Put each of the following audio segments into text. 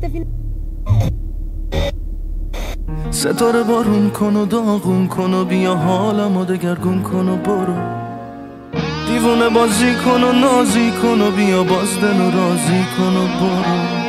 ستاره بارون کن و داغون کن و بیا حالمو دگرگون کن و برو، دیوونه بازی کن و نازی کن و بیا باز دلو راضی کن و برو.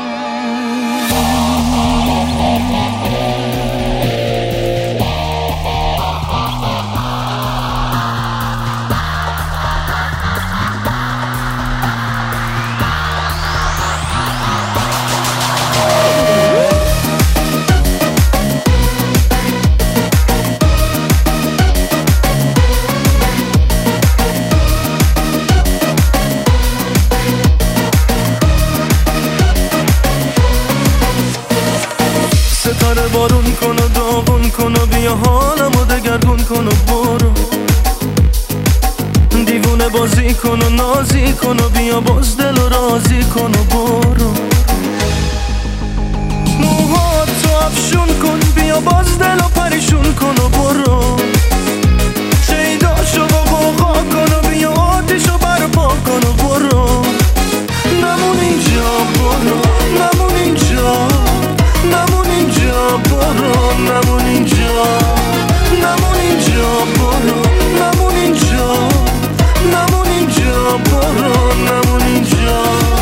ستاره بارون کن و داغون کن و بیا حالمو دگرگون کن و برو، دیوونه بازی کن و نازی کن و بیا باز دلو راضی کن و برو. موهاتو افشون کن بیا باز دلو پریشون کن و برو، شیداشو با غوغا کن و بیا آتیشو برپا کن و برو. نمون اینجا برو، نمون اینجا، نمون اینجا برو، نمون اینجا، نمون اینجا برو، نمون اینجا، نمون اینجا برو، نمون اینجا.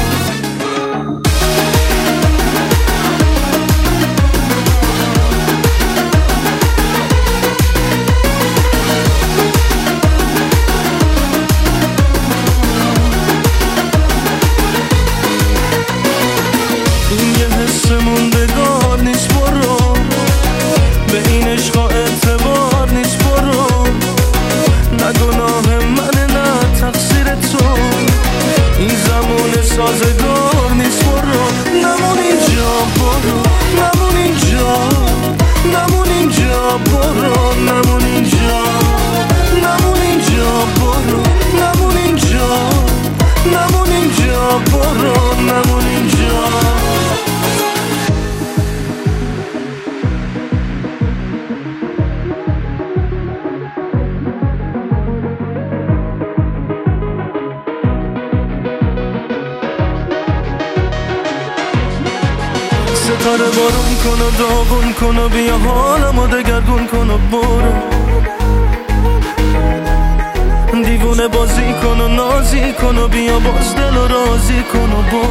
این یه حس موندگار نیست برو، به این عشقا اعتبار نیست برو، نه گناه منه نه تقصیر تو، این زمان سازگار نیست برو. نمون اینجا برو، نمون اینجا، نمون اینجا برو، نمون اینجا، نمون اینجا برو، نمون اینجا، نمون اینجا برو، نمون اینجا. ستاره بارون کن و داغون کن و بیا حالمو دگرگون کن و برو، دیوونه بازی کن و نازی کن و بیا باز دلو راضی کن و برو.